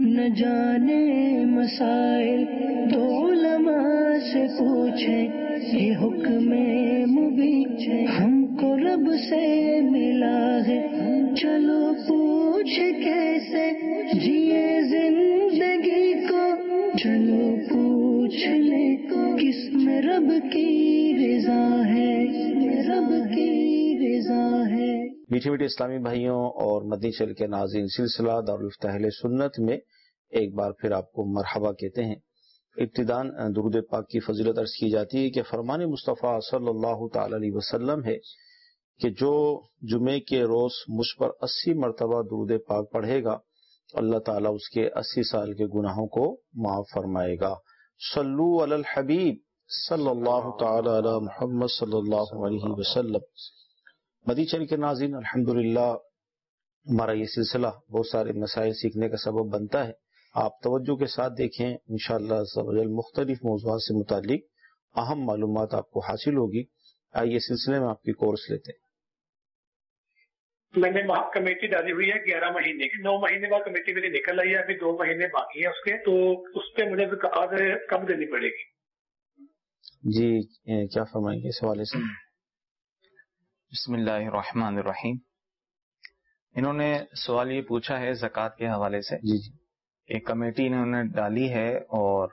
نہ جانے مسائل تو علماء سے پوچھیں، یہ حکم مبین ہم کو رب سے ملا ہے، چلو پوچھ کیسے جیے زندگی کو، چلو پوچھ لے کس میں رب کی رضا ہے، رب کی رضا ہے۔ میٹھے میٹھے اسلامی بھائیوں اور مدنی چینل کے ناظرین، سلسلہ دارالفتہ اہل سنت میں ایک بار پھر آپ کو مرحبا کہتے ہیں۔ ابتداً درود پاک کی فضیلت عرض کی جاتی ہے کہ فرمان مصطفیٰ صلی اللہ تعالی علیہ وسلم ہے کہ جو جمعے کے روز مجھ پر 80 مرتبہ درود پاک پڑھے گا، اللہ تعالیٰ اس کے 80 سال کے گناہوں کو معاف فرمائے گا۔ صلو علی الحبیب صلی اللہ تعالی علی محمد صلی اللہ علیہ وسلم۔ مدنی چینل کے ناظرین، الحمدللہ ہمارا یہ سلسلہ بہت سارے مسائل سیکھنے کا سبب بنتا ہے۔ آپ توجہ کے ساتھ دیکھیں، انشاءاللہ عز و جل مختلف موضوعات سے متعلق اہم معلومات آپ کو حاصل ہوگی۔ آئیے سلسلے میں آپ کی کورس لیتے ہیں۔ میں نے وہاں کمیٹی ڈالی ہوئی ہے 11 مہینے کی، 9 مہینے بعد کمیٹی میری نکل آئی ہے، ابھی 2 مہینے باقی ہے اس کے، تو اس پہ مجھے زکوٰۃ کب دینی پڑے گی؟ جی کیا فرمائیں گے اس حوالے سے؟ بسم اللہ الرحمن الرحیم۔ انہوں نے سوال یہ پوچھا ہے زکوٰۃ کے حوالے سے۔ جی جی، ایک کمیٹی انہوں نے ڈالی ہے اور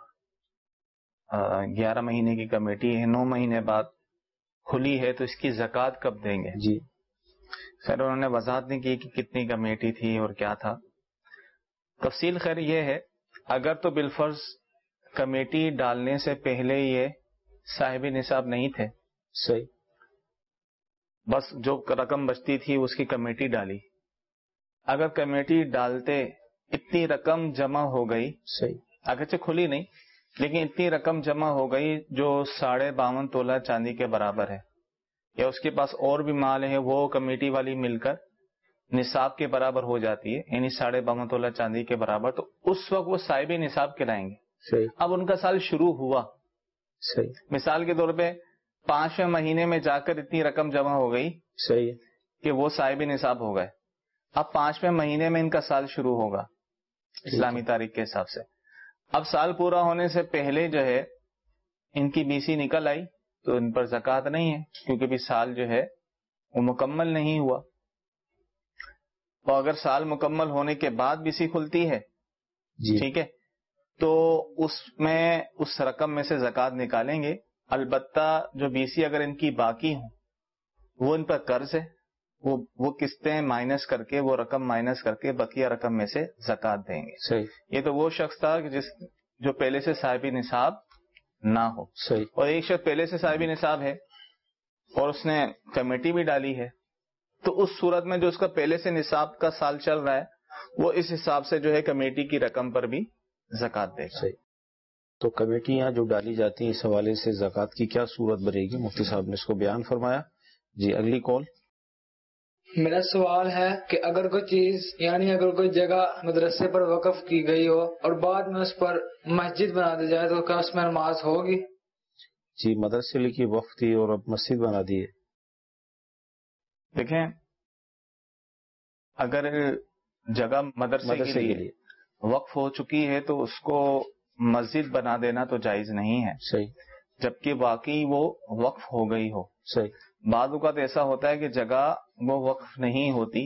11 مہینے کی کمیٹی ہے، 9 مہینے بعد کھلی ہے، تو اس کی زکوٰۃ کب دیں گے؟ جی خیر انہوں نے وضاحت نہیں کی کہ کتنی کمیٹی تھی اور کیا تھا تفصیل۔ خیر یہ ہے، اگر تو بالفرض کمیٹی ڈالنے سے پہلے یہ صاحب نصاب نہیں تھے، صحیح، بس جو رقم بچتی تھی اس کی کمیٹی ڈالی، اگر کمیٹی ڈالتے اتنی رقم جمع ہو گئی، صحیح، اگرچہ کھلی نہیں لیکن اتنی رقم جمع ہو گئی جو 52.5 تولہ چاندی کے برابر ہے، یا اس کے پاس اور بھی مال ہے، وہ کمیٹی والی مل کر نصاب کے برابر ہو جاتی ہے، یعنی 52.5 تولہ چاندی کے برابر، تو اس وقت وہ صاحب نصاب کہلائیں گے۔ صحیح، اب ان کا سال شروع ہوا، صحیح، مثال کے طور پہ 5ویں مہینے میں جا کر اتنی رقم جمع ہو گئی صحیح، کہ وہ صاحب نصاب ہو گئے، اب 5ویں مہینے میں ان کا سال شروع ہوگا اسلامی تاریخ کے حساب سے۔ اب سال پورا ہونے سے پہلے جو ہے ان کی بی سی نکل آئی تو ان پر زکوٰۃ نہیں ہے، کیونکہ بھی سال جو ہے وہ مکمل نہیں ہوا۔ اور اگر سال مکمل ہونے کے بعد بی سی کھلتی ہے، جی ٹھیک ہے، تو اس میں اس رقم میں سے زکوٰۃ نکالیں گے۔ البتہ جو بی سی اگر ان کی باقی ہوں، وہ ان پر قرض ہے، وہ قسطیں مائنس کر کے، وہ رقم مائنس کر کے بقیہ رقم میں سے زکوٰۃ دیں گے۔ صحیح، یہ تو وہ شخص تھا کہ جو پہلے سے صاحب نصاب نہ ہو، صحیح، اور ایک شخص پہلے سے صاحب نصاب ہے اور اس نے کمیٹی بھی ڈالی ہے، تو اس صورت میں جو اس کا پہلے سے نصاب کا سال چل رہا ہے، وہ اس حساب سے جو ہے کمیٹی کی رقم پر بھی زکوٰۃ دے گا۔ صحیح۔ تو کمیٹیاں جو ڈالی جاتی ہیں اس حوالے سے زکوٰۃ کی کیا صورت بنے گی؟ مفتی صاحب نے اس کو بیان فرمایا۔ جی اگلی کال۔ میرا سوال ہے کہ اگر کوئی چیز یعنی اگر کوئی جگہ مدرسے پر وقف کی گئی ہو اور بعد میں اس پر مسجد بنا دی جائے تو کیا اس میں نماز ہوگی؟ جی مدرسے کی وقف تھی اور اب مسجد بنا دی ہے۔ دیکھیں، اگر جگہ مدرسے کے لیے وقف ہو چکی ہے تو اس کو مسجد بنا دینا تو جائز نہیں ہے، صحیح، جبکہ واقعی وہ وقف ہو گئی ہو۔ صحیح، بعض اوقات ایسا ہوتا ہے کہ جگہ وہ وقف نہیں ہوتی،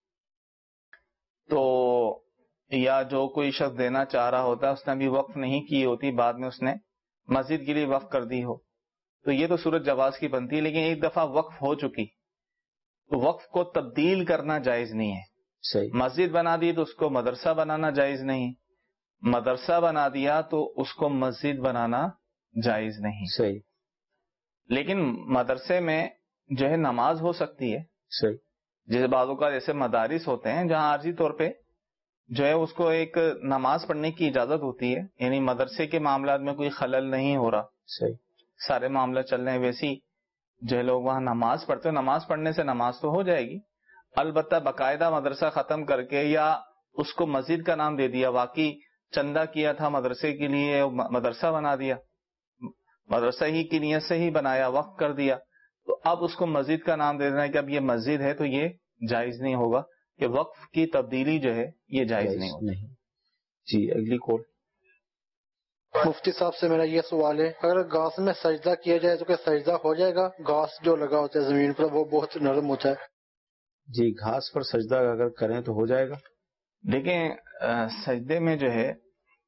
تو یا جو کوئی شخص دینا چاہ رہا ہوتا ہے اس نے ابھی وقف نہیں کی ہوتی، بعد میں اس نے مسجد کے لیے وقف کر دی ہو، تو یہ تو صورت جواز کی بنتی ہے۔ لیکن ایک دفعہ وقف ہو چکی تو وقف کو تبدیل کرنا جائز نہیں ہے۔ صحیح، مسجد بنا دی تو اس کو مدرسہ بنانا جائز نہیں، مدرسہ بنا دیا تو اس کو مسجد بنانا جائز نہیں۔ صحیح، لیکن مدرسے میں جو ہے نماز ہو سکتی ہے، صحیح، جیسے بعض اوقات ایسے مدارس ہوتے ہیں جہاں عارضی طور پہ جو ہے اس کو ایک نماز پڑھنے کی اجازت ہوتی ہے، یعنی مدرسے کے معاملات میں کوئی خلل نہیں ہو رہا، صحیح، سارے معاملات چل رہے ہیں، ویسی جو ہے لوگ وہاں نماز پڑھتے ہیں، نماز پڑھنے سے نماز تو ہو جائے گی، البتہ باقاعدہ مدرسہ ختم کر کے یا اس کو مسجد کا نام دے دیا، واقعی چندہ کیا تھا مدرسے کے لیے، مدرسہ بنا دیا، مدرسہ ہی کی نیت سے ہی بنایا، وقف کر دیا، تو اب اس کو مسجد کا نام دے دینا ہے کہ اب یہ مسجد ہے، تو یہ جائز نہیں ہوگا، کہ وقف کی تبدیلی جو ہے یہ جائز نہیں ہوگی۔ جی اگلی کال. مفتی صاحب سے میرا یہ سوال ہے، اگر گھاس میں سجدہ کیا جائے تو کیا سجدہ ہو جائے گا؟ گھاس جو لگا ہوتا ہے زمین پر وہ بہت نرم ہوتا ہے. جی گھاس پر سجدہ اگر کریں تو ہو جائے گا. دیکھیں سجدے میں جو ہے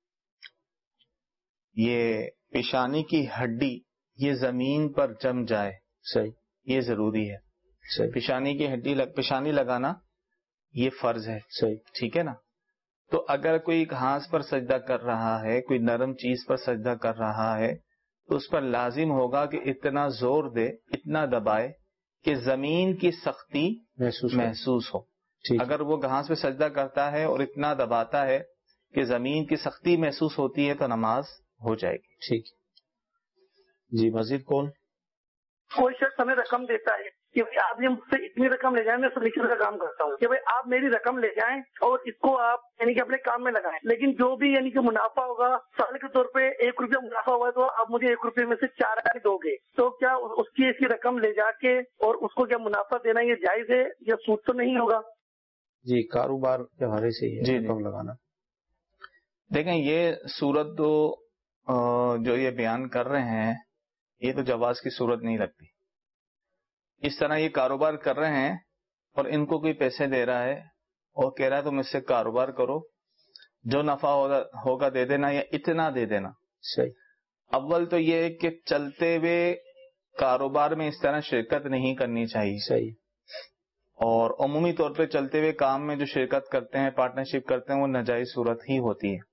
یہ پیشانی کی ہڈی یہ زمین پر جم جائے، صحیح، یہ ضروری ہے. صحیح، پیشانی کی ہڈی پیشانی لگانا یہ فرض ہے. صحیح، ٹھیک ہے نا. تو اگر کوئی گھاس پر سجدہ کر رہا ہے، کوئی نرم چیز پر سجدہ کر رہا ہے، تو اس پر لازم ہوگا کہ اتنا زور دے، اتنا دبائے کہ زمین کی سختی محسوس ہو. اگر وہ گھاس پہ سجدہ کرتا ہے اور اتنا دباتا ہے کہ زمین کی سختی محسوس ہوتی ہے تو نماز ہو جائے گی. ٹھیک. جی مزید کون؟ کوئی شخص ہمیں رقم دیتا ہے کہ آپ یہ مجھ سے اتنی رقم لے جائیں، میں سلیکشن کا کام کرتا ہوں کہ بھائی آپ میری رقم لے جائیں اور اس کو آپ یعنی کہ اپنے کام میں لگائیں، لیکن جو بھی یعنی کہ منافع ہوگا سال کے طور پہ 1 روپیہ منافع ہوا تو آپ مجھے 1 روپے میں سے 4 آنے دو گے، تو کیا اس کی رقم لے جا کے اور اس کو کیا منافع دینا یہ جائز ہے یا سود تو نہیں ہوگا؟ جی کاروبار کے حوالے سے جی رقم لگانا. دیکھیں یہ صورت تو جو یہ بیان کر رہے ہیں یہ تو جواز کی صورت نہیں لگتی. اس طرح یہ کاروبار کر رہے ہیں اور ان کو کوئی پیسے دے رہا ہے اور کہہ رہا ہے تم اس سے کاروبار کرو، جو نفع ہوگا دے دینا یا اتنا دے دینا. صحیح. اول تو یہ ہے کہ چلتے ہوئے کاروبار میں اس طرح شرکت نہیں کرنی چاہیے. صحیح. اور عمومی طور پہ چلتے ہوئے کام میں جو شرکت کرتے ہیں، پارٹنرشپ کرتے ہیں، وہ ناجائز صورت ہی ہوتی ہے.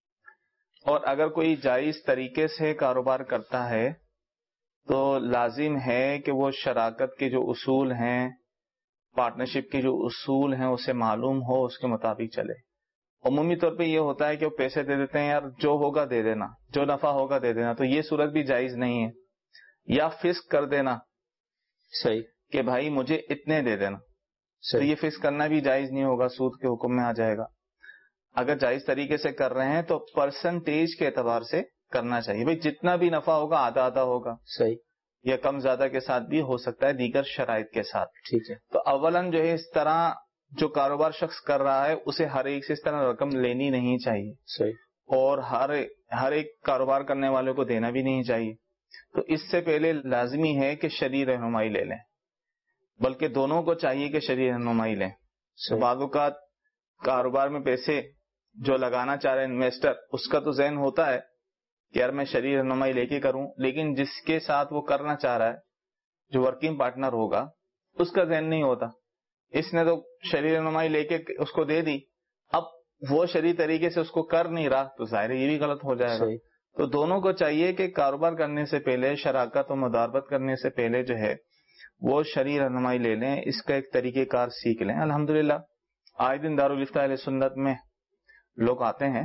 اور اگر کوئی جائز طریقے سے کاروبار کرتا ہے تو لازم ہے کہ وہ شراکت کے جو اصول ہیں، پارٹنرشپ کے جو اصول ہیں اسے معلوم ہو، اس کے مطابق چلے. عمومی طور پہ یہ ہوتا ہے کہ وہ پیسے دے دیتے ہیں، یار جو ہوگا دے دینا، جو نفع ہوگا دے دینا، تو یہ صورت بھی جائز نہیں ہے. یا فکس کر دینا، صحیح، کہ بھائی مجھے اتنے دے دینا، تو یہ فکس کرنا بھی جائز نہیں ہوگا، سود کے حکم میں آ جائے گا. اگر جائز طریقے سے کر رہے ہیں تو پرسنٹیج کے اعتبار سے کرنا چاہیے. بھائی جتنا بھی نفع ہوگا آدھا آدھا ہوگا. صحیح. یا کم زیادہ کے ساتھ بھی ہو سکتا ہے، دیگر شرائط کے ساتھ. ٹھیک ہے. تو اولاً جو ہے اس طرح جو کاروبار شخص کر رہا ہے اسے ہر ایک سے اس طرح رقم لینی نہیں چاہیے. صحیح. اور ہر ایک کاروبار کرنے والے کو دینا بھی نہیں چاہیے. تو اس سے پہلے لازمی ہے کہ شرعی رہنمائی لے لیں، بلکہ دونوں کو چاہیے کہ شرعی رہنمائی لیں. بعض اوقات کاروبار میں پیسے جو لگانا چاہ رہے ہیں انویسٹر، اس کا تو ذہن ہوتا ہے کہ یار میں شرعی رہنمائی لے کے کروں، لیکن جس کے ساتھ وہ کرنا چاہ رہا ہے جو ورکنگ پارٹنر ہوگا اس کا ذہن نہیں ہوتا. اس نے تو شرعی رہنمائی لے کے اس کو دے دی، اب وہ شرعی طریقے سے اس کو کر نہیں رہا تو ظاہر یہ بھی غلط ہو جائے گا. تو دونوں کو چاہیے کہ کاروبار کرنے سے پہلے، شراکت و مداربت کرنے سے پہلے جو ہے وہ شرعی رہنمائی لے لیں، اس کا ایک طریقہ کار سیکھ لیں. الحمدللہ آئے دن دارالفتہ اہل سنت میں لوگ آتے ہیں،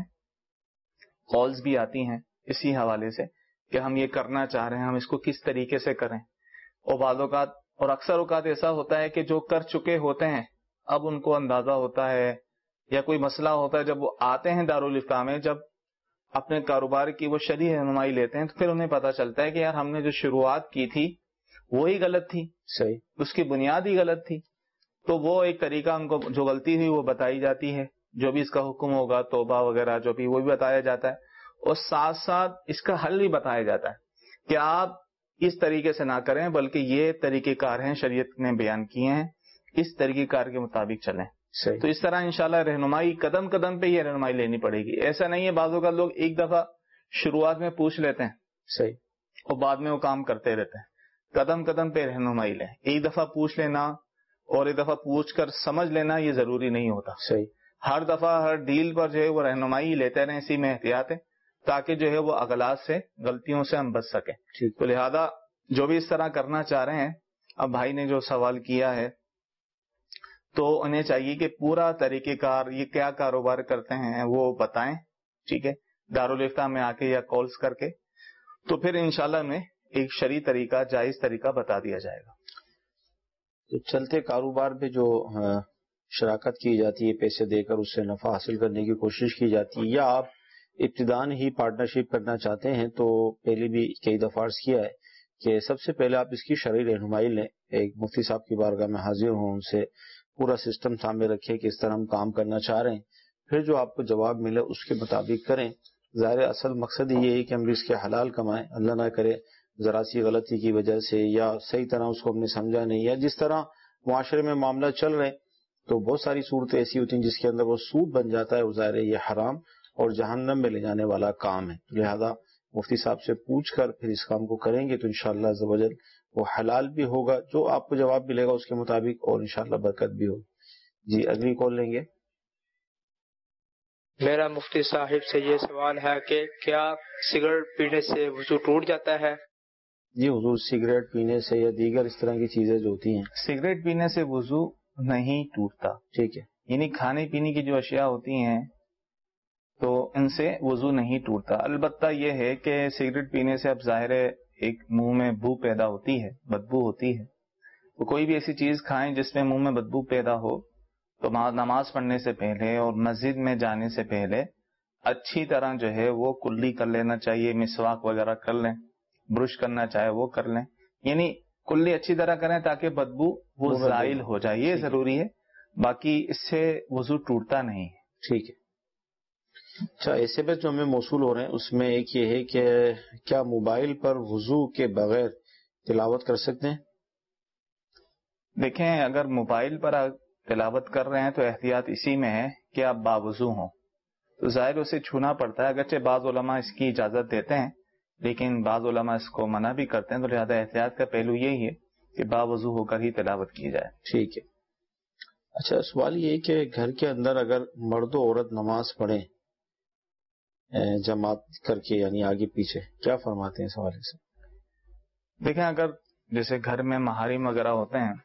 کالز بھی آتی ہیں اسی حوالے سے کہ ہم یہ کرنا چاہ رہے ہیں، ہم اس کو کس طریقے سے کریں. اور بعض اوقات اور اکثر اوقات ایسا ہوتا ہے کہ جو کر چکے ہوتے ہیں اب ان کو اندازہ ہوتا ہے یا کوئی مسئلہ ہوتا ہے، جب وہ آتے ہیں دارالفتہ میں، جب اپنے کاروبار کی وہ شرعی رہنمائی لیتے ہیں تو پھر انہیں پتہ چلتا ہے کہ یار ہم نے جو شروعات کی تھی وہی غلط تھی. صحیح. اس کی بنیاد ہی غلط تھی. تو وہ ایک طریقہ ان کو جو غلطی ہوئی وہ بتائی جاتی ہے، جو بھی اس کا حکم ہوگا توبہ وغیرہ جو بھی وہ بھی بتایا جاتا ہے، اور ساتھ ساتھ اس کا حل بھی بتایا جاتا ہے کہ آپ اس طریقے سے نہ کریں بلکہ یہ طریقہ کار ہیں شریعت نے بیان کیے ہیں، اس طریقہ کار کے مطابق چلیں. صحیح. تو اس طرح انشاءاللہ رہنمائی قدم قدم پہ یہ رہنمائی لینی پڑے گی. ایسا نہیں ہے بعضوں کا لوگ ایک دفعہ شروعات میں پوچھ لیتے ہیں صحیح اور بعد میں وہ کام کرتے رہتے ہیں. قدم قدم پہ رہنمائی لیں. ایک دفعہ پوچھ لینا اور ایک دفعہ پوچھ کر سمجھ لینا یہ ضروری نہیں ہوتا. صحیح. ہر دفعہ ہر ڈیل پر جو ہے وہ رہنمائی لیتے رہیں، اسی میں احتیاط ہے تاکہ جو ہے وہ اغلاط سے، غلطیوں سے ہم بچ سکیں. تو لہذا جو بھی اس طرح کرنا چاہ رہے ہیں، اب بھائی نے جو سوال کیا ہے تو انہیں چاہیے کہ پورا طریقہ کار یہ کیا کاروبار کرتے ہیں وہ بتائیں. ٹھیک ہے، دارالفتہ میں آ کے یا کالز کر کے، تو پھر انشاءاللہ میں ایک شرعی طریقہ، جائز طریقہ بتا دیا جائے گا. تو چلتے کاروبار پہ جو شراکت کی جاتی ہے، پیسے دے کر اس سے نفع حاصل کرنے کی کوشش کی جاتی ہے، یا آپ ابتدان ہی پارٹنرشپ کرنا چاہتے ہیں، تو پہلے بھی کئی دفعہ عرض کیا ہے کہ سب سے پہلے آپ اس کی شرعی رہنمائی لیں. ایک مفتی صاحب کی بارگاہ میں حاضر ہوں، ان سے پورا سسٹم سامنے رکھے کہ اس طرح ہم کام کرنا چاہ رہے ہیں، پھر جو آپ کو جواب ملے اس کے مطابق کریں. ظاہر اصل مقصد یہ ہے کہ ہم رزق حلال کمائیں، اللہ نہ کرے ذرا سی غلطی کی وجہ سے یا صحیح طرح اس کو ہم نے سمجھا نہیں، یا جس طرح معاشرے میں معاملہ چل رہے تو بہت ساری صورتیں ایسی ہوتی ہیں جس کے اندر وہ سود بن جاتا ہے، وہ ظاہر یہ حرام اور جہنم میں لے جانے والا کام ہے. لہذا مفتی صاحب سے پوچھ کر پھر اس کام کو کریں گے تو انشاءاللہ عز و جل وہ حلال بھی ہوگا، جو آپ کو جواب ملے گا اس کے مطابق، اور انشاءاللہ برکت بھی ہوگی. جی اگلی کال لیں گے. میرا مفتی صاحب سے یہ سوال ہے کہ کیا سگریٹ پینے سے وضو ٹوٹ جاتا ہے؟ جی حضور، سگریٹ پینے سے یا دیگر اس طرح کی چیزیں جو ہوتی ہیں، سگریٹ پینے سے وضو نہیں ٹوٹتا. ٹھیک ہے، یعنی کھانے پینے کی جو اشیاء ہوتی ہیں تو ان سے وضو نہیں ٹوٹتا. البتہ یہ ہے کہ سگریٹ پینے سے اب ظاہر ہے ایک منہ میں بو پیدا ہوتی ہے، بدبو ہوتی ہے. تو کوئی بھی ایسی چیز کھائیں جس میں منہ میں بدبو پیدا ہو تو نماز پڑھنے سے پہلے اور مسجد میں جانے سے پہلے اچھی طرح جو ہے وہ کلی کر لینا چاہیے. مسواک وغیرہ کر لیں، برش کرنا چاہے وہ کر لیں، یعنی کلی اچھی طرح کریں تاکہ بدبو وہ زائل ہو جائے. یہ ضروری ہے، باقی اس سے وضو ٹوٹتا نہیں. ٹھیک ہے. اچھا، ایسے میں جو ہمیں موصول ہو رہے ہیں اس میں ایک یہ ہے کہ کیا موبائل پر وضو کے بغیر تلاوت کر سکتے ہیں؟ دیکھیں، اگر موبائل پر تلاوت کر رہے ہیں تو احتیاط اسی میں ہے کہ آپ باوضو ہوں، تو ظاہر اسے چھونا پڑتا ہے. اگرچہ بعض علماء اس کی اجازت دیتے ہیں لیکن بعض علماء اس کو منع بھی کرتے ہیں، تو لہذا احتیاط کا پہلو یہی ہے کہ باوضو ہو کر ہی تلاوت کی جائے. ٹھیک ہے. اچھا، سوال یہ ہے کہ گھر کے اندر اگر مرد و عورت نماز پڑھیں جماعت کر کے، یعنی آگے پیچھے، کیا فرماتے ہیں اس حوالے سے؟ دیکھیں، اگر جیسے گھر میں محارم وغیرہ ہوتے ہیں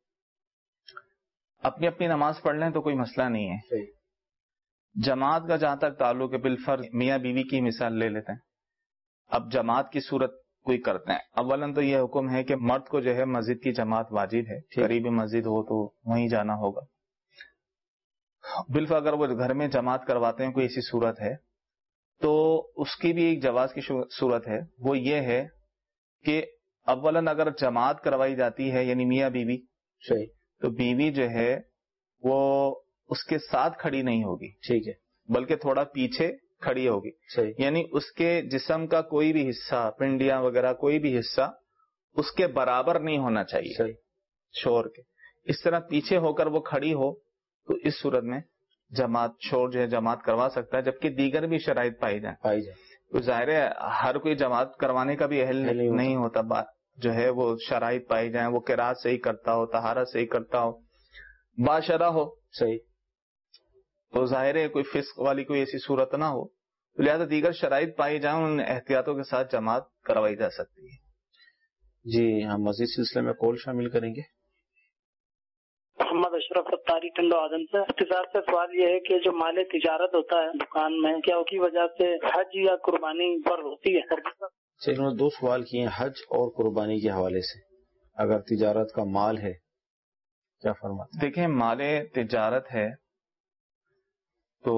اپنی اپنی نماز پڑھ لیں تو کوئی مسئلہ نہیں ہے. جماعت کا جہاں تک تعلق ہے، بالفرض میاں بیوی کی مثال لے لیتے ہیں. اب جماعت کی صورت کوئی کرتے ہیں، اولاً تو یہ حکم ہے کہ مرد کو جو ہے مسجد کی جماعت واجب ہے، قریبی مسجد ہو تو وہیں جانا ہوگا. بالفرض اگر وہ گھر میں جماعت کرواتے ہیں کوئی ایسی صورت ہے تو اس کی بھی ایک جواز کی صورت ہے. وہ یہ ہے کہ اولاً اگر جماعت کروائی جاتی ہے یعنی میاں بیوی، تو بیوی جو ہے وہ اس کے ساتھ کھڑی نہیں ہوگی، ٹھیک ہے، بلکہ تھوڑا پیچھے کھڑی ہوگی. یعنی اس کے جسم کا کوئی بھی حصہ، پنڈیاں وغیرہ کوئی بھی حصہ اس کے برابر نہیں ہونا چاہیے شور کے. اس طرح پیچھے ہو کر وہ کھڑی ہو تو اس صورت میں شور جو ہے جماعت کروا سکتا ہے، جبکہ دیگر بھی شرائط پائی جائیں. تو ظاہر ہے ہر کوئی جماعت کروانے کا بھی اہل نہیں ہوتا. جو ہے وہ شرائط پائی جائیں، وہ قرات صحیح کرتا ہو، طہارت صحیح کرتا ہو، باشرہ ہو، صحیح، تو ظاہر ہے کوئی فسق والی کوئی ایسی صورت نہ ہو، تو لہذا دیگر شرائط پائی جائیں، ان احتیاطوں کے ساتھ جماعت کروائی جا سکتی ہے. جی ہم مزید سلسلے میں کال شامل کریں گے. محمد اشرف اتاری ٹنڈو آدم سے. اختصار سے سوال یہ ہے کہ جو مال تجارت ہوتا ہے دکان میں، کیا اس کی وجہ سے حج یا قربانی پر ہوتی ہے؟ انہوں نے دو سوال کیے ہیں حج اور قربانی کے حوالے سے. اگر تجارت کا مال ہے کیا فرماتے ہیں؟ دیکھیں، مال تجارت ہے تو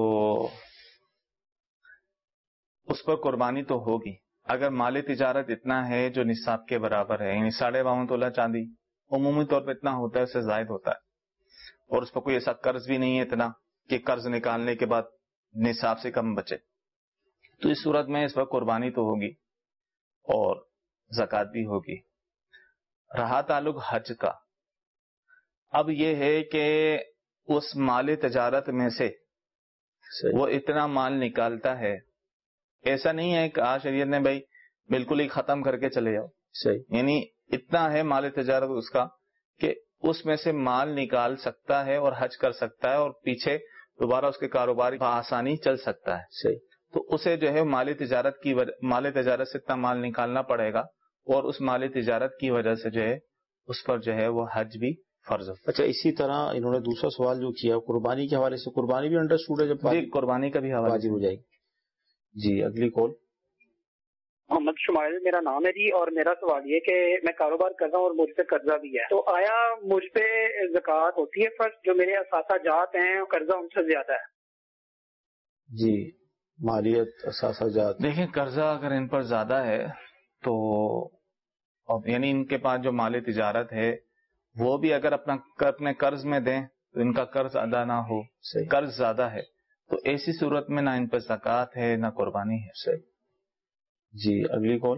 اس پر قربانی تو ہوگی. اگر مال تجارت اتنا ہے جو نصاب کے برابر ہے، یعنی 52.5 تولہ چاندی عمومی طور پہ اتنا ہوتا ہے، اس سے زائد ہوتا ہے، اور اس پر کوئی ایسا قرض بھی نہیں ہے اتنا کہ قرض نکالنے کے بعد نصاب سے کم بچے، تو اس صورت میں اس پر قربانی تو ہوگی اور زکوٰۃ بھی ہوگی. رہا تعلق حج کا، اب یہ ہے کہ اس مال تجارت میں سے وہ اتنا مال نکالتا ہے. ایسا نہیں ہے کہ شریعت نے بھائی بالکل ہی ختم کر کے چلے جاؤ، یعنی اتنا ہے مال تجارت اس کا کہ اس میں سے مال نکال سکتا ہے اور حج کر سکتا ہے اور پیچھے دوبارہ اس کے کاروبار بآسانی چل سکتا ہے. تو اسے جو ہے مال تجارت سے اتنا مال نکالنا پڑے گا، اور اس مال تجارت کی وجہ سے جو ہے اس پر جو ہے وہ حج بھی فرض ہو. اچھا، اسی طرح انہوں نے دوسرا سوال جو کیا قربانی کے حوالے سے، قربانی بھی انڈرسٹوڈ ہے جب جی قربانی کا بھی حوالہ ہو جائے گی. جی اگلی کال. محمد شمائل میرا نام ہے جی، اور میرا سوال یہ کہ میں کاروبار کر رہا ہوں اور مجھ پہ قرضہ بھی ہے، تو آیا مجھ پہ زکوٰۃ ہوتی ہے؟ فرض جو میرے اثاثہ جات ہیں قرضہ ان سے زیادہ ہے. جی مالیت اثاثہ جات، دیکھیں قرضہ اگر ان پر زیادہ ہے تو یعنی ان کے پاس جو مال تجارت ہے وہ بھی اگر اپنے قرض میں دیں تو ان کا قرض ادا نہ ہو، قرض زیادہ ہے تو ایسی صورت میں نہ ان پر زکوٰۃ ہے نہ قربانی ہے. صحیح. جی اگلی کال.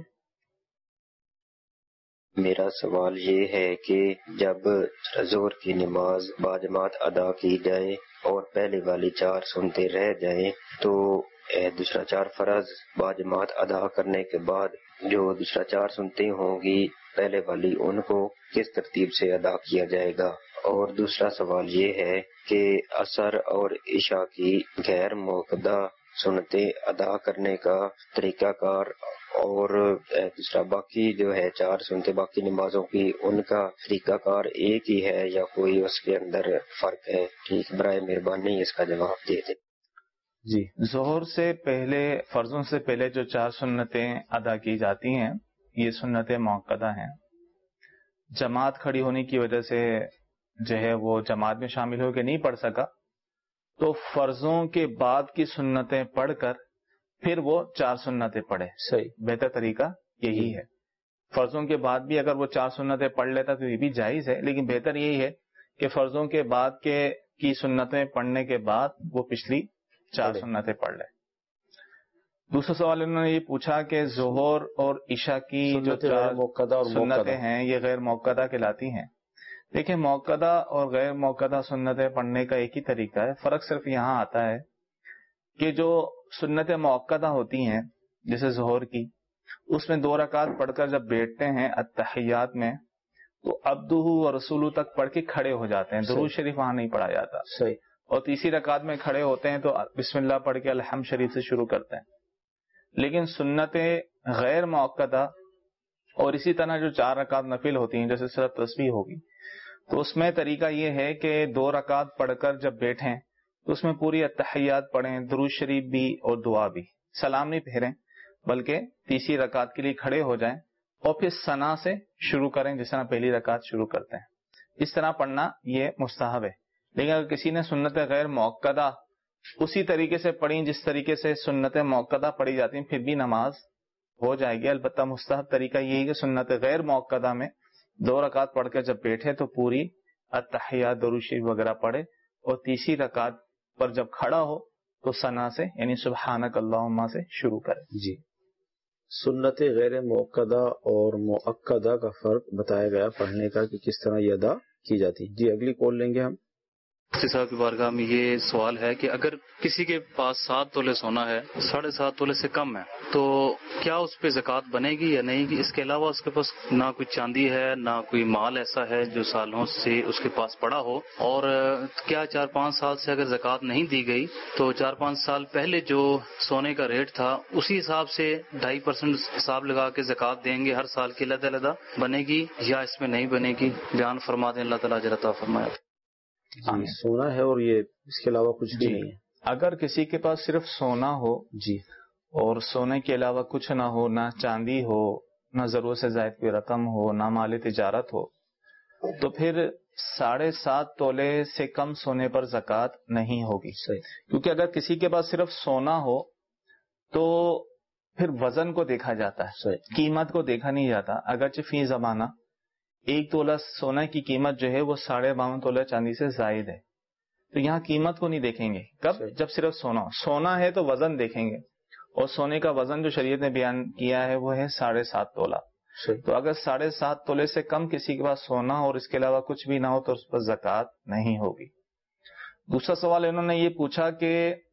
میرا سوال یہ ہے کہ جب ظہر کی نماز باجماعت ادا کی جائے اور پہلے والی 4 سنتیں رہ جائیں تو دوسرا 4 فرض باجماعت ادا کرنے کے بعد جو دوسرا 4 سنتیں ہوں گی پہلے والی ان کو کس ترتیب سے ادا کیا جائے گا؟ اور دوسرا سوال یہ ہے کہ عصر اور عشاء کی غیر موقدہ سنتیں ادا کرنے کا طریقہ کار اور دوسرا باقی جو ہے 4 سنتیں باقی نمازوں کی ان کا طریقہ کار ایک ہی ہے یا کوئی اس کے اندر فرق ہے؟ ٹھیک، برائے مہربانی اس کا جواب دے دیں. جی، ظہر سے پہلے فرضوں سے پہلے جو 4 سنتیں ادا کی جاتی ہیں یہ سنتیں موقدہ ہیں. جماعت کھڑی ہونے کی وجہ سے جو ہے وہ جماعت میں شامل ہو کے نہیں پڑھ سکا تو فرضوں کے بعد کی سنتیں پڑھ کر پھر وہ 4 سنتیں پڑھے. صحیح. بہتر طریقہ یہی ہے. فرضوں کے بعد بھی اگر وہ 4 سنتیں پڑھ لیتا تو یہ بھی جائز ہے، لیکن بہتر یہی ہے کہ فرضوں کے بعد کی سنتیں پڑھنے کے بعد وہ پچھلی 4 سنتیں پڑھ لے. دوسرا سوال انہوں نے یہ پوچھا کہ ظہر اور عشاء کی جو 4 سنتیں ہیں یہ غیر موقدہ کہلاتی ہیں. دیکھیں، موقدہ اور غیر موقدہ سنتیں پڑھنے کا ایک ہی طریقہ ہے. فرق صرف یہاں آتا ہے کہ جو سنتیں موقدہ ہوتی ہیں جیسے ظہر کی، اس میں 2 رکعت پڑھ کر جب بیٹھتے ہیں اتحیات میں تو عبدہ و رسولہ تک پڑھ کے کھڑے ہو جاتے ہیں. درود شریف وہاں نہیں پڑھا جاتا. صحیح. اور تیسری رکعت میں کھڑے ہوتے ہیں تو بسم اللہ پڑھ کے الحمد شریف سے شروع کرتے ہیں. لیکن سنتیں غیر موقدہ اور اسی طرح جو 4 رکعت نفل ہوتی ہیں جیسے صرف تسبیح ہوگی تو اس میں طریقہ یہ ہے کہ 2 رکعت پڑھ کر جب بیٹھیں تو اس میں پوری اتحیات پڑھیں، درود شریف بھی اور دعا بھی. سلام نہیں پھیریں بلکہ تیسری رکعت کے لیے کھڑے ہو جائیں اور پھر ثنا سے شروع کریں جس طرح پہلی رکعت شروع کرتے ہیں. اس طرح پڑھنا یہ مستحب ہے. لیکن اگر کسی نے سنت غیر موقدہ اسی طریقے سے پڑھی جس طریقے سے سنت موقدہ پڑھی جاتی ہیں پھر بھی نماز ہو جائے گی. البتہ مستحب طریقہ یہی کہ سنت غیر موقدہ میں 2 رکعت پڑھ کر جب بیٹھے تو پوری اتحیات درود شریف وغیرہ پڑھے اور تیسری رکعت پر جب کھڑا ہو تو ثنا سے یعنی سبحانک اللہم سے شروع کرے. جی، سنت غیر موقدہ اور مؤکدہ کا فرق بتایا گیا پڑھنے کا کہ کس طرح یہ ادا کی جاتی. جی اگلی کال لیں گے ہم. مفتی صاحب کی بارگاہ میں یہ سوال ہے کہ اگر کسی کے پاس 7 تولے سونا ہے 7.5 تولے سے کم ہے تو کیا اس پہ زکوٰۃ بنے گی یا نہیں گی؟ اس کے علاوہ اس کے پاس نہ کوئی چاندی ہے نہ کوئی مال ایسا ہے جو سالوں سے اس کے پاس پڑا ہو، اور کیا 4-5 سال سے اگر زکوٰۃ نہیں دی گئی تو 4-5 سال پہلے جو سونے کا ریٹ تھا اسی حساب سے 2.5% حساب لگا کے زکوٰۃ دیں گے ہر سال کی علیحدہ بنے گی یا اس میں نہیں بنے گی؟ بیان فرما دیں، اللہ تعالیٰ اجر عطا فرمائے. جی، سونا ہے اور یہ اس کے علاوہ کچھ بھی نہیں ہے. اگر کسی کے پاس صرف سونا ہو جی اور سونے کے علاوہ کچھ نہ ہو، نہ چاندی ہو، نہ ضرورت سے زائد کوئی رقم ہو، نہ مال تجارت ہو، تو پھر 7.5 تولے سے کم سونے پر زکوٰۃ نہیں ہوگی. کیونکہ اگر کسی کے پاس صرف سونا ہو تو پھر وزن کو دیکھا جاتا ہے، قیمت کو دیکھا نہیں جاتا. اگرچہ فی زمانہ 1 تولہ سونا کی قیمت جو ہے وہ 52.5 تولہ چاندی سے زائد ہے. تو یہاں قیمت کو نہیں دیکھیں گے. کب؟ جب صرف سونا ہے تو وزن دیکھیں گے، اور سونے کا وزن جو شریعت نے بیان کیا ہے وہ ہے 7.5 تولہ. تو اگر 7.5 تولے سے کم کسی کے پاس سونا اور اس کے علاوہ کچھ بھی نہ ہو تو اس پر زکوٰۃ نہیں ہوگی. دوسرا سوال انہوں نے یہ پوچھا کہ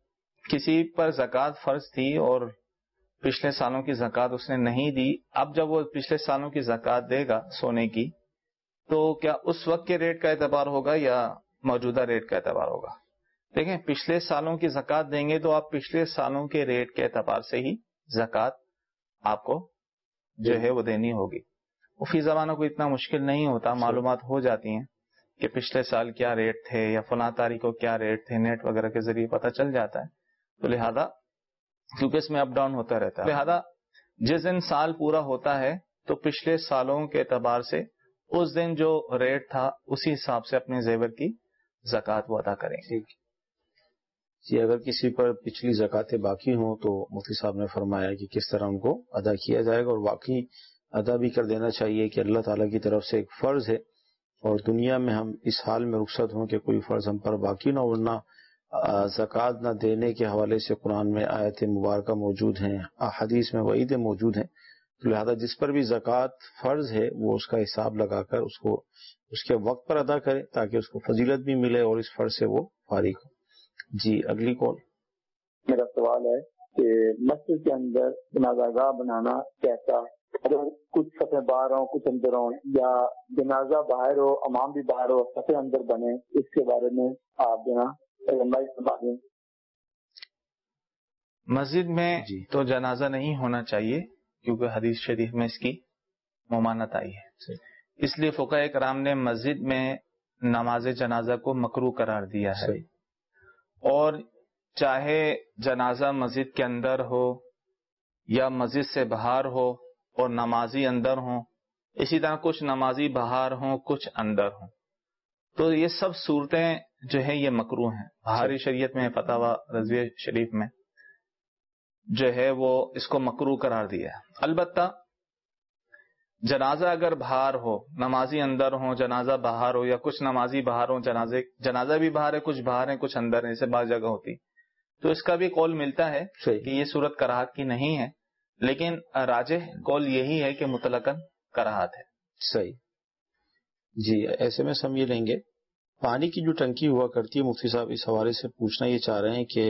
کسی پر زکوٰۃ فرض تھی اور پچھلے سالوں کی زکوٰۃ اس نے نہیں دی، اب جب وہ پچھلے سالوں کی زکوٰۃ دے گا سونے کی تو کیا اس وقت کے ریٹ کا اعتبار ہوگا یا موجودہ ریٹ کا اعتبار ہوگا؟ دیکھیں، پچھلے سالوں کی زکوٰۃ دیں گے تو آپ پچھلے سالوں کے ریٹ کے اعتبار سے ہی زکوٰۃ آپ کو جو ہے وہ دینی ہوگی. وہ فی زمانہ کو اتنا مشکل نہیں ہوتا، معلومات ہو جاتی ہیں کہ پچھلے سال کیا ریٹ تھے یا فلاں تاریخ کو کیا ریٹ تھے، نیٹ وغیرہ کے ذریعے پتہ چل جاتا ہے. تو لہذا کیونکہ اس میں اپ ڈاؤن ہوتا رہتا ہے، لہذا جس دن سال پورا ہوتا ہے تو پچھلے سالوں کے اعتبار سے اس دن جو ریٹ تھا اسی حساب سے اپنے زیور کی زکوٰۃ وہ ادا کریں گے. جی، اگر کسی پر پچھلی زکوٰۃیں باقی ہوں تو مفتی صاحب نے فرمایا کہ کس طرح ان کو ادا کیا جائے گا، اور واقعی ادا بھی کر دینا چاہیے کہ اللہ تعالیٰ کی طرف سے ایک فرض ہے اور دنیا میں ہم اس حال میں رخصت ہوں کہ کوئی فرض ہم پر باقی نہ، ورنہ زکوٰۃ نہ دینے کے حوالے سے قرآن میں آیت مبارکہ موجود ہیں، احادیث میں وعیدیں موجود ہیں، تو لہذا جس پر بھی زکوٰۃ فرض ہے وہ اس کا حساب لگا کر اس کو اس کے وقت پر ادا کرے تاکہ اس کو فضیلت بھی ملے اور اس فرض سے وہ فارغ ہو۔ جی اگلی کال۔ میرا سوال ہے کہ مسجد کے اندر جنازہ گاہ بنانا کیسا، اگر کچھ صفیں باہر ہوں کچھ اندر ہوں، یا جنازہ باہر ہو امام بھی باہر ہو صفیں اندر بنے، اس کے بارے میں آپ جو نا مسجد میں تو جنازہ نہیں ہونا چاہیے کیونکہ حدیث شریف میں اس کی ممانعت آئی ہے، اس لیے فقہاء کرام نے مسجد میں نماز جنازہ کو مکروہ قرار دیا ہے، اور چاہے جنازہ مسجد کے اندر ہو یا مسجد سے باہر ہو اور نمازی اندر ہوں، اسی طرح کچھ نمازی باہر ہوں کچھ اندر ہوں، تو یہ سب صورتیں جو ہیں یہ مکروہ ہیں۔ بہاری شریعت میں فتاوی رضویہ شریف میں جو ہے وہ اس کو مکروہ قرار دیا ہے۔ البتہ جنازہ اگر باہر ہو، نمازی اندر ہو، جنازہ باہر ہو، یا کچھ نمازی باہر ہو، جنازہ بھی باہر ہے، کچھ باہر ہیں کچھ اندر ہیں، اسے بعض جگہ ہوتی، تو اس کا بھی قول ملتا ہے کہ یہ صورت کراہت کی نہیں ہے، لیکن راجح قول یہی ہے کہ مطلقاً کراہت ہے۔ صحیح۔ جی ایسے میں سمجھ لیں گے پانی کی جو ٹنکی ہوا کرتی ہے، مفتی صاحب اس حوالے سے پوچھنا یہ چاہ رہے ہیں کہ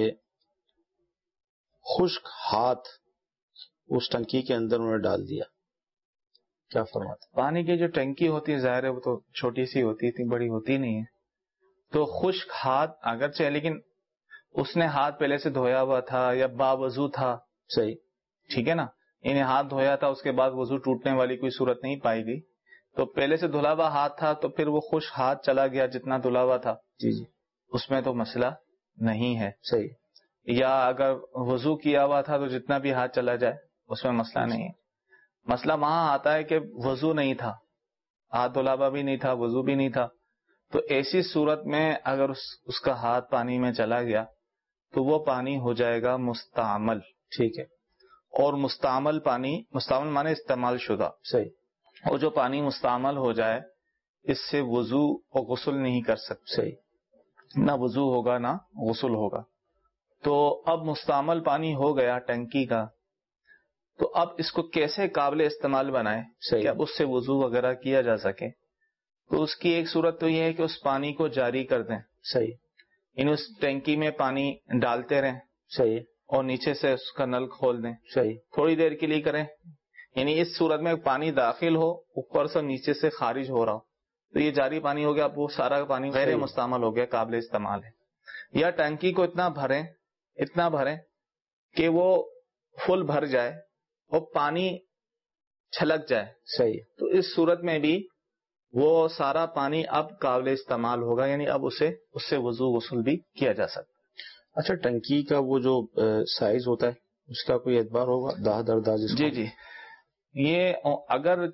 خشک ہاتھ اس ٹنکی کے اندر انہوں نے ڈال دیا، کیا فرماتے؟ پانی کی جو ٹنکی ہوتی ہے ظاہر ہے وہ تو چھوٹی سی ہوتی ہے، اتنی بڑی ہوتی نہیں ہے، تو خشک ہاتھ اگرچہ، لیکن اس نے ہاتھ پہلے سے دھویا ہوا تھا یا باوضو تھا، صحیح، ٹھیک ہے نا، انہیں ہاتھ دھویا تھا اس کے بعد وضو ٹوٹنے والی کوئی صورت نہیں پائی گئی، تو پہلے سے دھلا ہوا ہاتھ تھا تو پھر وہ خشک ہاتھ چلا گیا جتنا دھلا ہوا تھا، جی جی، اس میں تو مسئلہ نہیں ہے۔ صحیح۔ یا اگر وضو کیا ہوا تھا تو جتنا بھی ہاتھ چلا جائے اس میں مسئلہ نہیں ہے۔ مسئلہ وہاں آتا ہے کہ وضو نہیں تھا، ہاتھ دھلا ہوا بھی نہیں تھا، وضو بھی نہیں تھا، تو ایسی صورت میں اگر اس کا ہاتھ پانی میں چلا گیا تو وہ پانی ہو جائے گا مستعمل، ٹھیک ہے، اور مستعمل پانی، مستعمل مانے استعمال شدہ، صحیح، اور جو پانی مستعمل ہو جائے اس سے وضو اور غسل نہیں کر سکتے، صحیح، نہ وضو ہوگا نہ غسل ہوگا۔ تو اب مستعمل پانی ہو گیا ٹنکی کا، تو اب اس کو کیسے قابل استعمال بنائیں کہ اب اس سے وضو وغیرہ کیا جا سکے؟ تو اس کی ایک صورت تو یہ ہے کہ اس پانی کو جاری کر دیں، صحیح، یعنی اس ٹینکی میں پانی ڈالتے رہیں، صحیح، اور نیچے سے اس کا نل کھول دیں، صحیح، تھوڑی دیر کے لیے کریں، یعنی اس صورت میں پانی داخل ہو اوپر سے نیچے سے خارج ہو رہا ہو تو یہ جاری پانی ہو گیا، اب وہ سارا پانی غیر مستعمل ہو گیا، قابل استعمال ہے۔ یا ٹینکی کو اتنا بھریں کہ وہ فل بھر جائے اور پانی چھلک جائے، صحیح، تو اس صورت میں بھی وہ سارا پانی اب قابل استعمال ہوگا، یعنی اب اس سے وضو غسل بھی کیا جا سکتا ہے۔ اچھا ٹنکی کا وہ جو سائز ہوتا ہے اس کا کوئی اعتبار ہوگا، داہ در داہ؟ جی جی، یہ اگر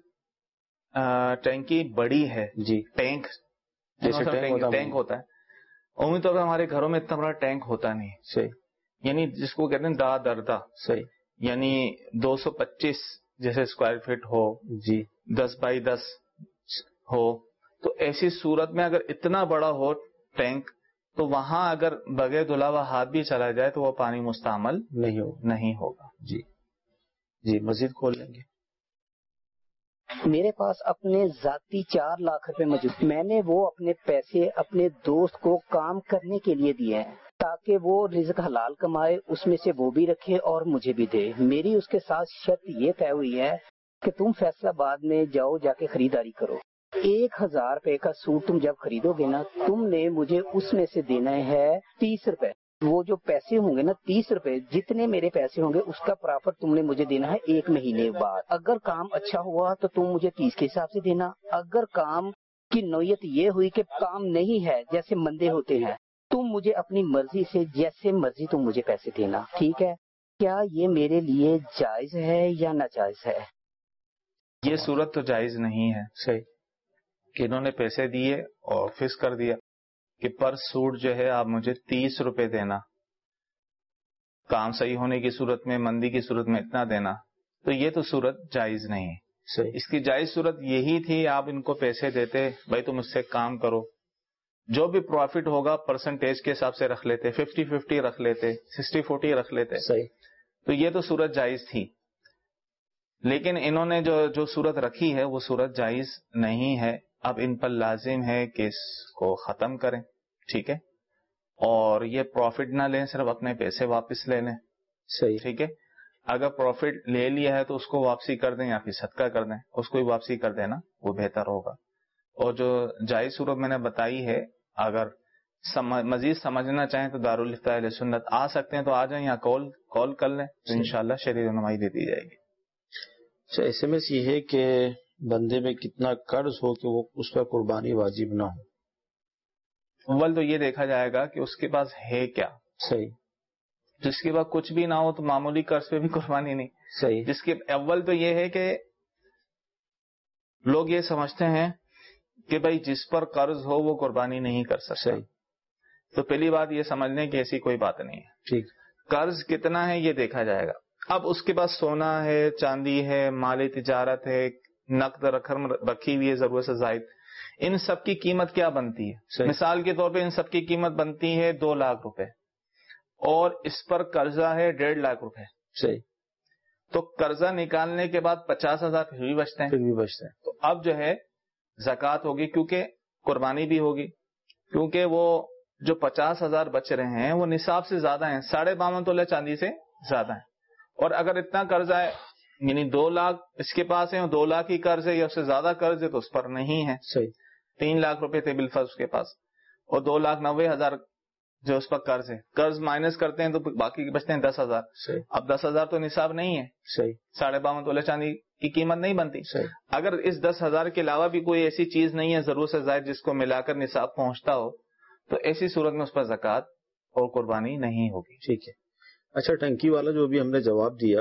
ٹینکی بڑی ہے، جی، ٹینک جیسے ٹینک ہوتا ہے، عمومی طور پر ہمارے گھروں میں اتنا بڑا ٹینک ہوتا نہیں، صحیح، یعنی جس کو کہتے ہیں دا دردا، صحیح، یعنی 225 جیسے اسکوائر فٹ ہو، جی، 10 بائی 10 ہو، تو ایسی صورت میں اگر اتنا بڑا ہو ٹینک تو وہاں اگر بغیر دھلا ہوا ہاتھ بھی چلا جائے تو وہ پانی مستعمل نہیں ہوگا۔ جی جی، مزید کھول لیں گے۔ میرے پاس اپنے ذاتی 4 لاکھ روپے موجود، میں نے وہ اپنے پیسے اپنے دوست کو کام کرنے کے لیے دیے ہیں تاکہ وہ رزق حلال کمائے، اس میں سے وہ بھی رکھے اور مجھے بھی دے۔ میری اس کے ساتھ شرط یہ طے ہوئی ہے کہ تم فیصلہ آباد میں جاؤ، جا کے خریداری کرو، 1000 روپے کا سوٹ تم جب خریدو گے نا، تم نے مجھے اس میں سے دینا ہے 30 روپے، وہ جو پیسے ہوں گے نا 30 روپے، جتنے میرے پیسے ہوں گے اس کا پرافٹ تم نے مجھے دینا ہے 1 مہینے بعد۔ اگر کام اچھا ہوا تو تم مجھے 30 کے حساب سے دینا، اگر کام کی نوعیت یہ ہوئی کہ کام نہیں ہے، جیسے مندے ہوتے ہیں، تم مجھے اپنی مرضی سے جیسے مرضی تم مجھے پیسے دینا، ٹھیک ہے؟ کیا یہ میرے لیے جائز ہے یا ناجائز ہے؟ یہ صورت تو جائز نہیں ہے، صحیح، کہ انہوں نے پیسے دیے اور فکس کر دیا کہ پر سوٹ جو ہے آپ مجھے 30 روپے دینا، کام صحیح ہونے کی صورت میں، مندی کی صورت میں اتنا دینا، تو یہ تو صورت جائز نہیں ہے۔ صحیح، اس کی جائز صورت یہی تھی آپ ان کو پیسے دیتے، بھائی تم اس سے کام کرو، جو بھی پروفٹ ہوگا پرسنٹیج کے حساب سے رکھ لیتے, 50-50 رکھ لیتے, 60-40 رکھ لیتے. صحیح. تو یہ تو صورت جائز تھی, لیکن انہوں نے جو صورت رکھی ہے وہ صورت جائز نہیں ہے. اب ان پر لازم ہے کہ اس کو ختم کریں, ٹھیک ہے, اور یہ پروفٹ نہ لیں, صرف اپنے پیسے واپس لے لیں. صحیح. ٹھیک ہے, اگر پروفٹ لے لیا ہے تو اس کو واپسی کر دیں یا پھر صدقہ کر دیں, اس کو ہی واپسی کر دینا وہ بہتر ہوگا. اور جو جائز صورت میں نے بتائی ہے, اگر مزید سمجھنا چاہیں تو دارالفتاء اہل سنت آ سکتے ہیں تو آ جائیں, یا کال کر لیں تو انشاءاللہ شرعی رہنمائی دے دی جائے گی. اچھا, ایس ایم ایس یہ ہے کہ بندے میں کتنا قرض ہو کہ وہ اس پر قربانی واجب نہ ہو. اول تو یہ دیکھا جائے گا کہ اس کے پاس ہے کیا. صحیح. جس کے پاس کچھ بھی نہ ہو تو معمولی قرض پہ بھی قربانی نہیں. صحیح. جس کے اول تو یہ ہے کہ لوگ یہ سمجھتے ہیں کہ بھائی جس پر قرض ہو وہ قربانی نہیں کر سکتا. صحیح. تو پہلی بات یہ سمجھ لیں کہ ایسی کوئی بات نہیں ہے. ٹھیک. قرض کتنا ہے یہ دیکھا جائے گا. اب اس کے پاس سونا ہے, چاندی ہے, مالی تجارت ہے, نقد رقم رکھی ہوئی ہے ضرورت سے زائد, ان سب کی قیمت کیا بنتی ہے؟ صحیح. مثال کے طور پہ ان سب کی قیمت بنتی ہے 2 لاکھ روپے, اور اس پر قرضہ ہے 1.5 لاکھ روپے. صحیح. تو قرضہ نکالنے کے بعد 50,000 پھر بھی بچتے ہیں. تو اب جو ہے زکوٰۃ ہوگی, کیونکہ قربانی بھی ہوگی, کیونکہ وہ جو 50,000 بچ رہے ہیں وہ نصاب سے زیادہ ہیں, 52.5 تولہ چاندی سے زیادہ ہیں. اور اگر اتنا قرضہ ہے, یعنی 2 لاکھ اس کے پاس ہے اور 2 لاکھ ہی قرض ہے یا اس سے زیادہ قرض ہے, تو اس پر نہیں ہے. صحیح. 3 لاکھ روپے تھے بالفرض اس کے پاس, اور 2,90,000 جو اس پر قرض ہے, قرض مائنس کرتے ہیں تو باقی بچتے ہیں 10,000. صحیح. اب 10,000 تو نصاب نہیں ہے. صحیح. 52.5 تولہ چاندی کی قیمت نہیں بنتی. صحیح. اگر اس 10,000 کے علاوہ بھی کوئی ایسی چیز نہیں ہے ضرورت سے زائد جس کو ملا کر نصاب پہنچتا ہو, تو ایسی صورت میں اس پر زکوٰۃ اور قربانی نہیں ہوگی. ٹھیک ہے. اچھا, ٹنکی والا جو بھی ہم نے جواب دیا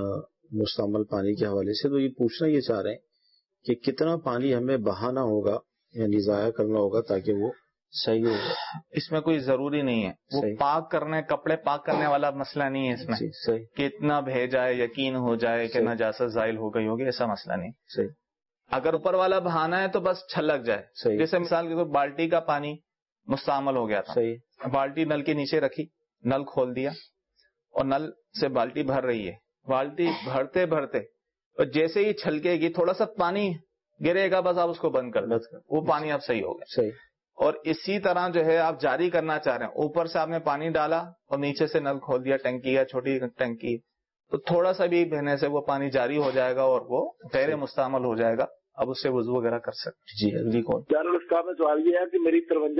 مستعمل پانی کے حوالے سے, تو یہ پوچھنا یہ چاہ رہے ہیں کہ کتنا پانی ہمیں بہانا ہوگا یعنی ضائع کرنا ہوگا تاکہ وہ صحیح ہو. اس میں کوئی ضروری نہیں ہے, وہ پاک کرنے, کپڑے پاک کرنے والا مسئلہ نہیں ہے اس میں. صحیح. کہ اتنا بھے جائے, یقین ہو جائے کہ نجاست زائل ہو گئی ہوگی, ایسا مسئلہ نہیں. صحیح. اگر اوپر والا بہانا ہے تو بس چھلک جائے. صحیح. جیسے مثال کے طور بالٹی کا پانی مستعمل ہو گیا تھا. صحیح. بالٹی نل کے نیچے رکھی, نل کھول دیا اور نل سے بالٹی بھر رہی ہے. بالٹی بھرتے بھرتے اور جیسے ہی چھلکے گی تھوڑا سا پانی گرے گا, بس آپ اس کو بند کر دیں, وہ پانی اب صحیح ہو گیا. صحیح. اور اسی طرح جو ہے آپ جاری کرنا چاہ رہے ہیں, اوپر سے آپ نے پانی ڈالا اور نیچے سے نل کھول دیا, ٹنکی یا چھوٹی ٹنکی, تو تھوڑا سا بھی بہنے سے وہ پانی جاری ہو جائے گا اور وہ غیر مستعمل ہو جائے گا. اب اس سے وضو وغیرہ کر سکتے. جی اگلی کون؟ میں سوال یہ ہے کہ میری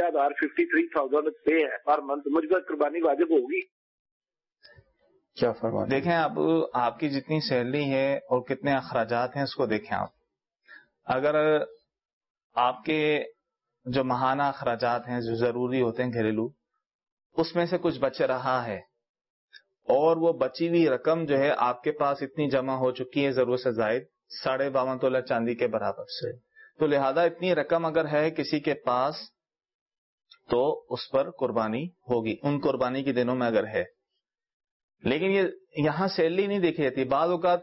53,000 پے ہے پر منتھ, مجھ پر قربانی واجب ہوگی؟ کیا فرما؟ دیکھیں, اب آپ کی جتنی سیلری ہے اور کتنے اخراجات ہیں اس کو دیکھیں آپ. اگر آپ کے جو ماہانہ اخراجات ہیں جو ضروری ہوتے ہیں گھریلو, اس میں سے کچھ بچ رہا ہے اور وہ بچی ہوئی رقم جو ہے آپ کے پاس اتنی جمع ہو چکی ہے ضرورت سے زائد 52.5 تولہ چاندی کے برابر سے, تو لہذا اتنی رقم اگر ہے کسی کے پاس تو اس پر قربانی ہوگی, ان قربانی کے دنوں میں اگر ہے. لیکن یہ یہاں سیلری نہیں دیکھی جاتی. بعض اوقات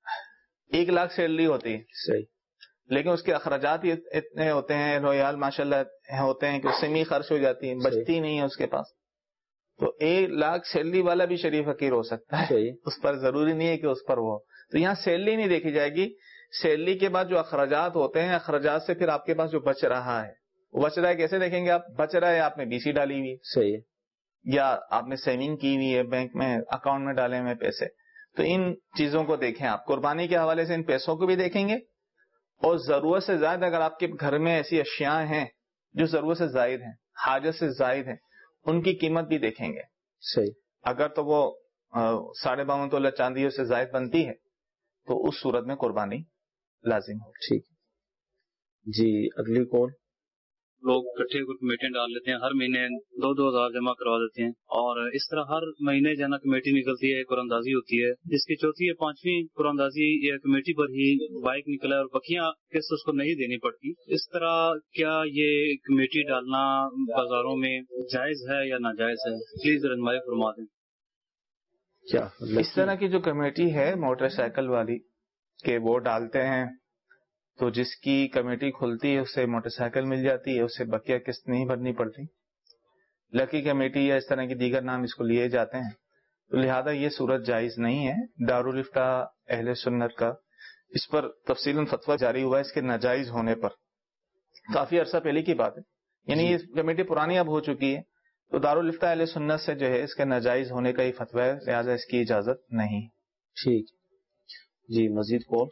1 لاکھ سیلری ہوتی ہے, صحیح, لیکن اس کے اخراجات اتنے ہوتے ہیں, رویال ماشاءاللہ ہوتے ہیں کہ اس سے بھی خرچ ہو جاتی ہیں, بچتی نہیں ہے اس کے پاس. تو 1 لاکھ سیلری والا بھی شریف فقیر ہو سکتا ہے, اس پر ضروری نہیں ہے کہ اس پر وہ. تو یہاں سیلری نہیں دیکھی جائے گی. سیلری کے بعد جو اخراجات ہوتے ہیں, اخراجات سے پھر آپ کے پاس جو بچ رہا ہے, وہ بچ رہا ہے کیسے دیکھیں گے آپ؟ بچ رہا ہے آپ نے BC ڈالی ہوئی, صحیح, یا آپ نے سیونگ کی ہوئی ہے بینک میں, اکاؤنٹ میں ڈالے ہوئے پیسے. تو ان چیزوں کو دیکھیں آپ. قربانی کے حوالے سے ان پیسوں کو بھی دیکھیں گے, اور ضرورت سے زائد اگر آپ کے گھر میں ایسی اشیاء ہیں جو ضرورت سے زائد ہیں, حاجت سے زائد ہیں, ان کی قیمت بھی دیکھیں گے. صحیح. اگر تو وہ 52.5 تولہ چاندی سے زائد بنتی ہے تو اس صورت میں قربانی لازم ہو. ٹھیک. جی اگلی کون؟ لوگ کٹھے کمیٹیاں ڈال لیتے ہیں, ہر مہینے 2,000 جمع کروا دیتے ہیں, اور اس طرح ہر مہینے جانا کمیٹی نکلتی ہے, قرآن اندازی ہوتی ہے. جس کی چوتھی یا 5ویں قرآن اندازی یا کمیٹی پر ہی بائک نکلا اور بقیہ قسط اس کو نہیں دینی پڑتی. اس طرح کیا یہ کمیٹی ڈالنا بازاروں میں جائز ہے یا ناجائز ہے؟ پلیز رہنمائی فرما دیں. کیا اس طرح کی جو کمیٹی ہے موٹر سائیکل والی کہ وہ ڈالتے ہیں تو جس کی کمیٹی کھلتی ہے اسے موٹر سائیکل مل جاتی ہے، اسے بقیہ قسط نہیں بھرنی پڑتی. لکی کمیٹی یا اس طرح کی دیگر نام اس کو لیے جاتے ہیں. تو لہذا یہ صورت جائز نہیں ہے. دارالفتہ اہل سنت کا اس پر تفصیل فتویٰ جاری ہوا ہے اس کے ناجائز ہونے پر. کافی عرصہ پہلے کی بات ہے، یعنی یہ کمیٹی پرانی اب ہو چکی ہے. تو دارالفتہ اہل سنت سے جو ہے اس کے ناجائز ہونے کا ہی فتویٰ ہے، لہٰذا اس کی اجازت نہیں. ٹھیک جی، مزید کال.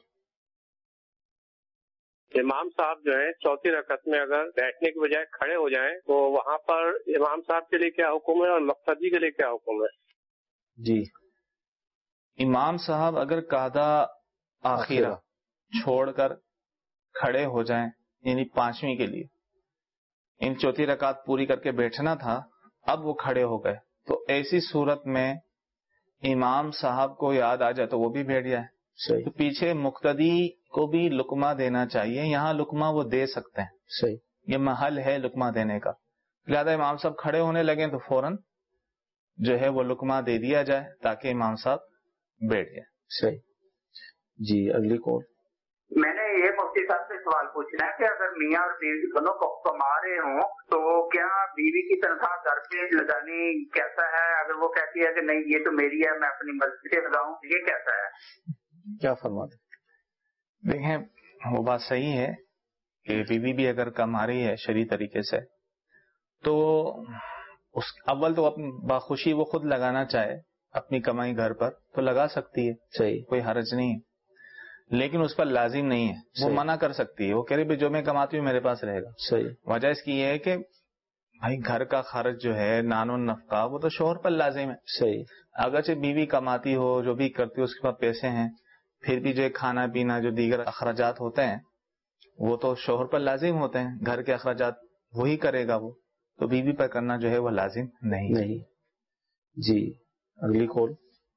امام صاحب جو ہے چوتھی رکعت میں اگر بیٹھنے کے بجائے کھڑے ہو جائیں تو وہاں پر امام صاحب کے لیے کیا حکم ہے اور مقتدی کے لیے کیا حکم ہے؟ جی، امام صاحب اگر قعدہ آخرہ چھوڑ کر کھڑے ہو جائیں، یعنی پانچویں کے لیے ان چوتھی رکعت پوری کر کے بیٹھنا تھا، اب وہ کھڑے ہو گئے، تو ایسی صورت میں امام صاحب کو یاد آ جائے تو وہ بھی بیٹھ جائے. تو پیچھے مقتدی کو بھی لقمہ دینا چاہیے. یہاں لقمہ وہ دے سکتے ہیں، صحیح، یہ محل ہے لقمہ دینے کا. لہذا امام صاحب کھڑے ہونے لگیں تو فوراً جو ہے وہ لقمہ دے دیا جائے تاکہ امام صاحب بیٹھ جائے. صحیح جی. اگلی کال. میں نے یہ مفتی صاحب سے سوال پوچھنا ہے کہ اگر میاں اور بیوی دونوں کما رہے ہوں تو کیا بیوی کی تنخواہ گھر پہ لگانی کیسا ہے؟ اگر وہ کہتی ہے کہ نہیں یہ تو میری ہے، میں اپنی مرضی سے لگاؤں، یہ کیسا ہے؟ کیا فرماتے؟ دیکھیں، وہ بات صحیح ہے کہ بیوی بھی اگر کما رہی ہے شرعی طریقے سے تو اس اول تو اپنی باخوشی وہ خود لگانا چاہے اپنی کمائی گھر پر تو لگا سکتی ہے، صحیح، کوئی حرج نہیں ہے. لیکن اس پر لازم نہیں ہے، وہ منع کر سکتی ہے. وہ کہہ رہی جو میں کماتی ہوں میرے پاس رہے گا. صحیح. وجہ اس کی یہ ہے کہ بھائی گھر کا خرچ جو ہے نان و نفقہ وہ تو شوہر پر لازم ہے. صحیح. اگرچہ بیوی کماتی ہو، جو بھی کرتی ہو، اس کے پاس پیسے ہیں، پھر بھی جو کھانا پینا جو دیگر اخراجات ہوتے ہیں وہ تو شوہر پر لازم ہوتے ہیں. گھر کے اخراجات وہی کرے گا، وہ تو بیوی پر کرنا جو ہے وہ لازم نہیں. جی. اگلی کال.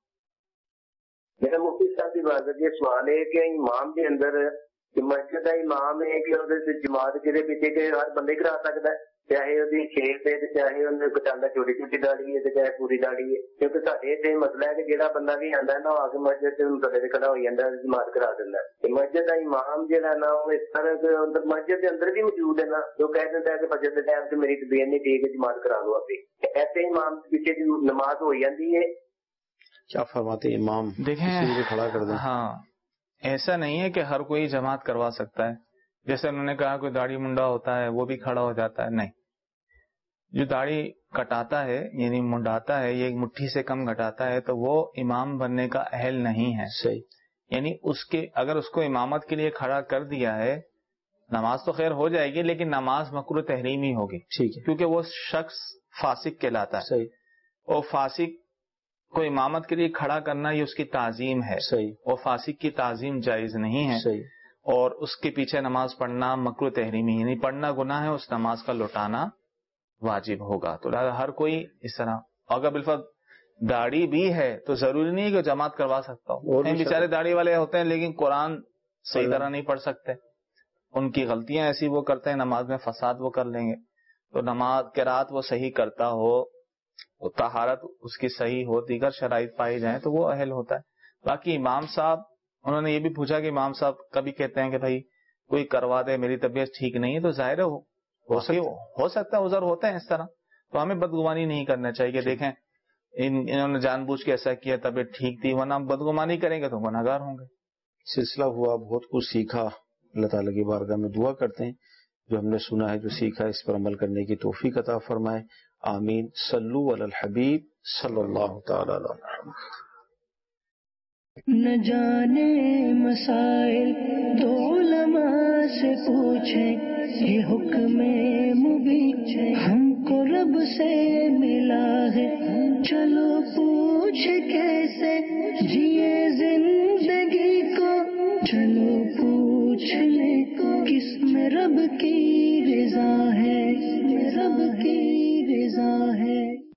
میرا مفتی صاحب کی بات یہ سوال ہے کہ امام کے اندر مسجد کا امام ہے کہ جماعت کے پیچھے کے ہر بندے کرا سکتا ہے، چاہے وہ کھیت ہے چاہے انہیں کٹانا چھوٹی چھوٹی داڑھی ہے چاہے پوری داڑھی ہے، کیونکہ سارے اتنے مسئلہ ہے کہ جہاں بندہ بھی آتا ہے نا آ کے مسجد سے مسئلے سے کھڑا ہو جاتا ہے، جماعت کرا دینا ہے. مسجد کا امام جہاں نا وہ اس طرح کے مسجد کے اندر بھی موجود ہے نا، جو کہہ دیتا ہے کہ مسجد کے ٹائم سے میری طبیعت نہیں ٹھیک ہے جماعت کرا دو آپ. ایسے امام کے پیچھے نماز ہو جاتی ہے. کیا فرماتے امام دیکھیں کھڑا کر دیں؟ ہاں، ایسا نہیں ہے کہ ہر کوئی جماعت کروا سکتا ہے. جیسے انہوں نے کہا کوئی داڑھی منڈا ہوتا ہے وہ بھی کھڑا ہو جاتا ہے، نہیں. جو داڑھی کٹاتا ہے یعنی منڈاتا ہے، یہ ایک مٹھی سے کم گھٹاتا ہے تو وہ امام بننے کا اہل نہیں ہے. صحیح. یعنی اگر اس کو امامت کے لیے کھڑا کر دیا ہے، نماز تو خیر ہو جائے گی لیکن نماز مکروہ تحریمی ہوگی. ٹھیک ہے. کیونکہ وہ شخص فاسق کہلاتا ہے. صحیح. اور فاسق کو امامت کے لیے کھڑا کرنا یہ اس کی تعظیم ہے. صحیح. اور فاسق کی تعظیم جائز نہیں ہے. صحیح. اور اس کے پیچھے نماز پڑھنا مکروہ تحریمی، یعنی پڑھنا گناہ ہے، اس نماز کا لوٹانا واجب ہوگا. تو ہر کوئی اس طرح، اگر بالفرض داڑھی بھی ہے تو ضروری نہیں کہ جماعت کروا سکتا ہو. بیچارے داڑھی والے ہوتے ہیں لیکن قرآن صحیح طرح نہیں پڑھ سکتے، ان کی غلطیاں ایسی وہ کرتے ہیں، نماز میں فساد وہ کر لیں گے. تو نماز قرات وہ صحیح کرتا ہو، طہارت اس کی صحیح ہو، دیگر شرائط پائی جائیں تو وہ اہل ہوتا ہے. باقی امام صاحب، انہوں نے یہ بھی پوچھا کہ امام صاحب کبھی کہتے ہیں کہ بھائی کوئی کروا دے میری طبیعت ٹھیک نہیں ہے، تو ظاہر ہو سکتا ہے عذر ہوتے ہیں اس طرح. تو ہمیں بدگمانی نہیں کرنا چاہیے کہ دیکھیں انہوں نے جان بوجھ کے ایسا کیا، طبیعت ٹھیک تھی، ورنہ ہم بدگمانی کریں گے تو گناہگار ہوں گے. سلسلہ ہوا، بہت کچھ سیکھا. اللہ تعالیٰ کی بارگاہ میں دعا کرتے ہیں جو ہم نے سنا ہے، جو سیکھا ہے، اس پر عمل کرنے کی توفیق عطا فرمائے. آمین. صلو علی الحبیب صلی اللہ تعالی علیہ وسلم. نہ جانے مسائل تو علماء سے پوچھیں، یہ حکم مبین ہم کو رب سے ملا ہے. چلو پوچھ کیسے جیے زندگی کو، چلو پوچھ لیں کس میں رب کی